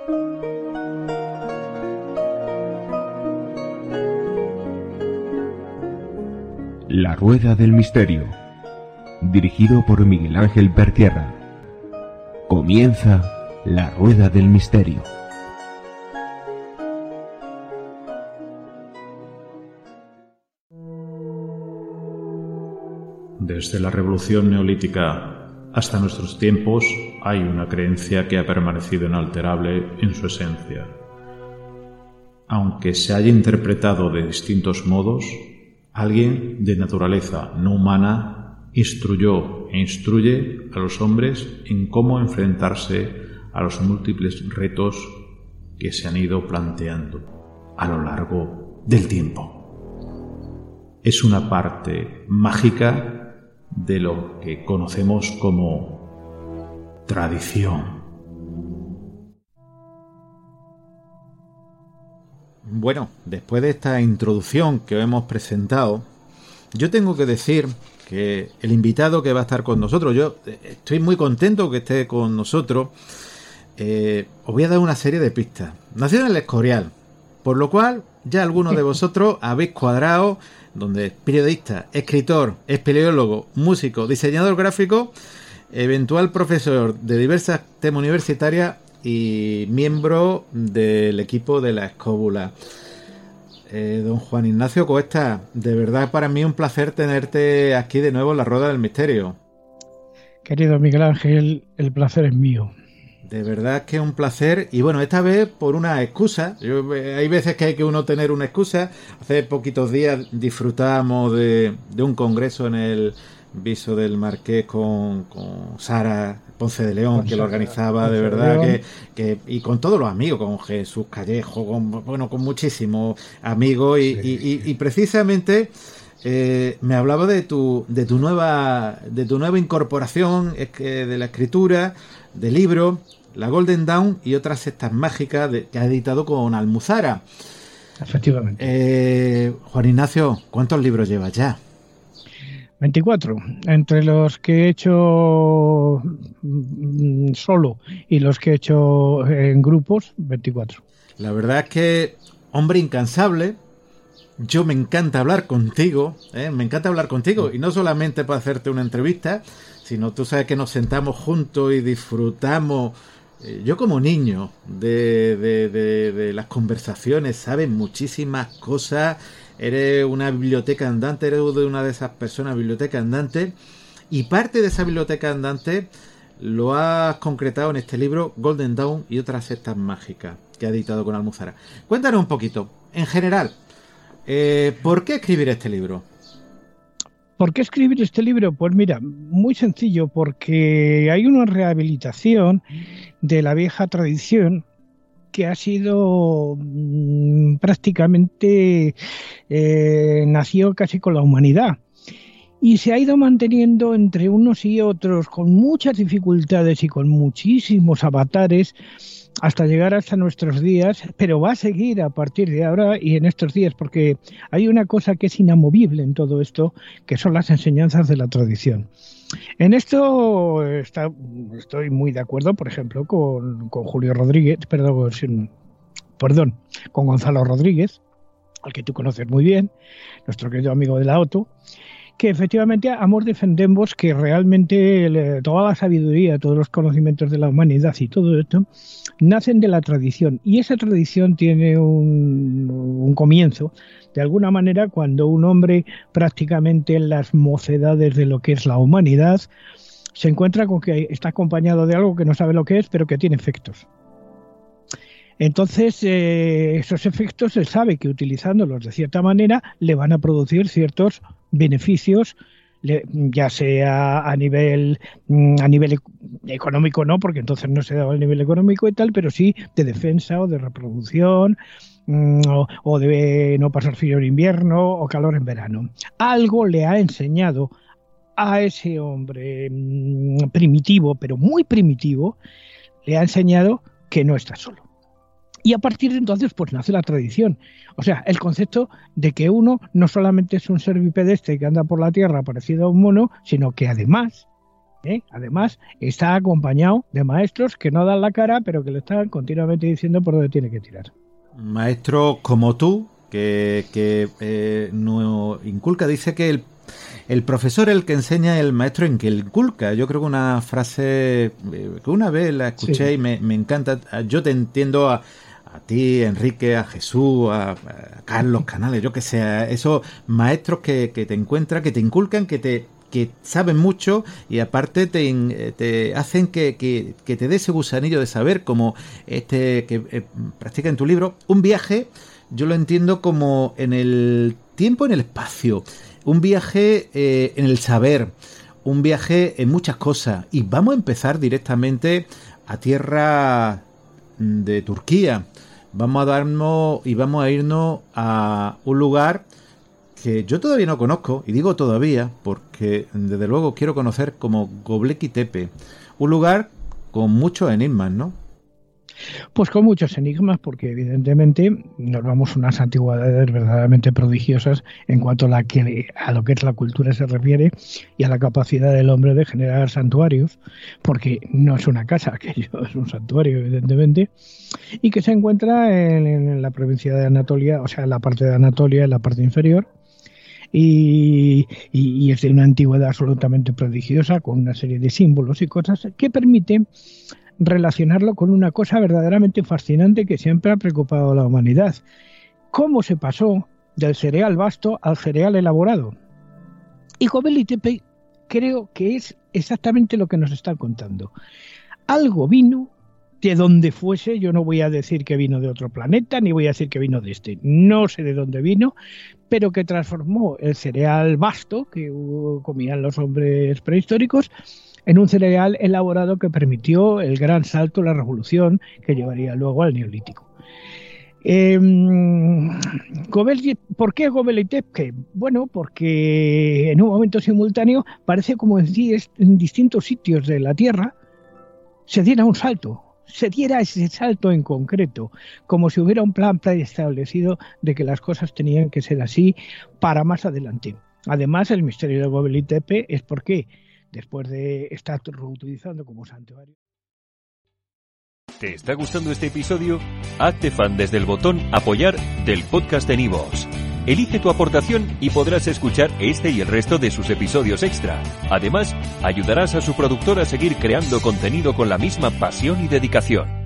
La Rueda del Misterio, dirigido por Miguel Ángel Pertierra. Comienza La Rueda del Misterio. Desde la Revolución Neolítica hasta nuestros tiempos hay una creencia que ha permanecido inalterable en su esencia. Aunque se haya interpretado de distintos modos, alguien de naturaleza no humana instruyó e instruye a los hombres en cómo enfrentarse a los múltiples retos que se han ido planteando a lo largo del tiempo. Es una parte mágica de lo que conocemos como tradición. Bueno, después de esta introducción que hemos presentado, yo tengo que decir que el invitado que va a estar con nosotros, yo estoy muy contento que esté con nosotros. Os voy a dar una serie de pistas. Nació en el Escorial, por lo cual ya algunos de vosotros habéis cuadrado, donde es periodista, escritor, espeleólogo, músico, diseñador gráfico, eventual profesor de diversas temas universitarias y miembro del equipo de la Escóbula. Don Juan Ignacio Cuesta, de verdad para mí un placer tenerte aquí de nuevo en la Rueda del Misterio. Querido Miguel Ángel, el placer es mío. De verdad que es un placer, y bueno, esta vez por una excusa. Hay veces que hay que uno tener una excusa. Hace poquitos días disfrutábamos de un congreso en el Viso del Marqués con Sara Ponce de León, que lo organizaba, de verdad, que y con todos los amigos, con Jesús Callejo, con muchísimos amigos, y precisamente me hablaba de tu nueva incorporación, de la escritura, de libros, la Golden Dawn y otras sectas mágicas que ha editado con Almuzara. Efectivamente. Juan Ignacio, ¿cuántos libros llevas ya? 24, entre los que he hecho solo y los que he hecho en grupos, 24. La verdad es que, hombre incansable, yo me encanta hablar contigo, y no solamente para hacerte una entrevista, sino tú sabes que nos sentamos juntos y disfrutamos. Yo como niño de las conversaciones, sabes muchísimas cosas. Eres una biblioteca andante, eres de una de esas personas biblioteca andante, y parte de esa biblioteca andante lo has concretado en este libro Golden Dawn y otras sectas mágicas que ha editado con Almuzara. Cuéntanos un poquito, en general, ¿por qué escribir este libro? ¿Por qué escribir este libro? Pues mira, muy sencillo, porque hay una rehabilitación de la vieja tradición que ha sido prácticamente nació casi con la humanidad y se ha ido manteniendo entre unos y otros con muchas dificultades y con muchísimos avatares hasta llegar hasta nuestros días, pero va a seguir a partir de ahora y en estos días, porque hay una cosa que es inamovible en todo esto, que son las enseñanzas de la tradición. En esto estoy muy de acuerdo, por ejemplo, con Julio Rodríguez, con Gonzalo Rodríguez, al que tú conoces muy bien, nuestro querido amigo de la OTO, que efectivamente ambos defendemos que realmente toda la sabiduría, todos los conocimientos de la humanidad y todo esto nacen de la tradición, y esa tradición tiene un comienzo, de alguna manera, cuando un hombre prácticamente en las mocedades de lo que es la humanidad se encuentra con que está acompañado de algo que no sabe lo que es, pero que tiene efectos. Entonces, esos efectos él sabe que utilizándolos de cierta manera le van a producir ciertos beneficios, ya sea a nivel económico, no, porque entonces no se daba el nivel económico y tal, pero sí de defensa o de reproducción, o de no pasar frío en invierno o calor en verano. Algo le ha enseñado a ese hombre primitivo, pero muy primitivo, le ha enseñado que no está solo. Y a partir de entonces, pues nace la tradición. O sea, el concepto de que uno no solamente es un ser bipedestre que anda por la tierra parecido a un mono, sino que además Además, está acompañado de maestros que no dan la cara, pero que le están continuamente diciendo por dónde tiene que tirar. Maestros como tú, que no inculca, dice que el profesor es el que enseña, el maestro en que inculca. Yo creo que una frase que una vez la escuché y me encanta. Yo te entiendo a ti, Enrique, a Jesús, a Carlos Canales, yo que sé, esos maestros que te encuentran, que te inculcan, que saben mucho y aparte te hacen que te dé ese gusanillo de saber, como que practica en tu libro. Un viaje, yo lo entiendo como en el tiempo, en el espacio, un viaje en el saber, un viaje en muchas cosas. Y vamos a empezar directamente a tierra de Turquía. Vamos a irnos a un lugar que yo todavía no conozco, y digo todavía porque desde luego quiero conocer, como Göbekli Tepe, un lugar con muchos enigmas, ¿no? Pues con muchos enigmas, porque evidentemente nos vamos a unas antigüedades verdaderamente prodigiosas en cuanto a lo que es la cultura se refiere y a la capacidad del hombre de generar santuarios, porque no es una casa, aquello es un santuario evidentemente, y que se encuentra en la provincia de Anatolia, o sea, en la parte de Anatolia, en la parte inferior, y es de una antigüedad absolutamente prodigiosa, con una serie de símbolos y cosas que permiten relacionarlo con una cosa verdaderamente fascinante que siempre ha preocupado a la humanidad. ¿Cómo se pasó del cereal vasto al cereal elaborado? Y Göbekli Tepe creo que es exactamente lo que nos está contando. Algo vino de donde fuese, yo no voy a decir que vino de otro planeta, ni voy a decir que vino de este, no sé de dónde vino, pero que transformó el cereal vasto que comían los hombres prehistóricos en un cereal elaborado que permitió el gran salto, la revolución que llevaría luego al Neolítico. ¿Por qué Göbekli Tepe? Bueno, porque en un momento simultáneo parece como si en distintos sitios de la Tierra se diera ese salto en concreto, como si hubiera un plan preestablecido de que las cosas tenían que ser así para más adelante. Además, el misterio de Göbekli Tepe es porque después de estar reutilizando como santuario. ¿Te está gustando este episodio? Hazte fan desde el botón Apoyar del podcast de Nivos. Elige tu aportación y podrás escuchar este y el resto de sus episodios extra. Además, ayudarás a su productor a seguir creando contenido con la misma pasión y dedicación.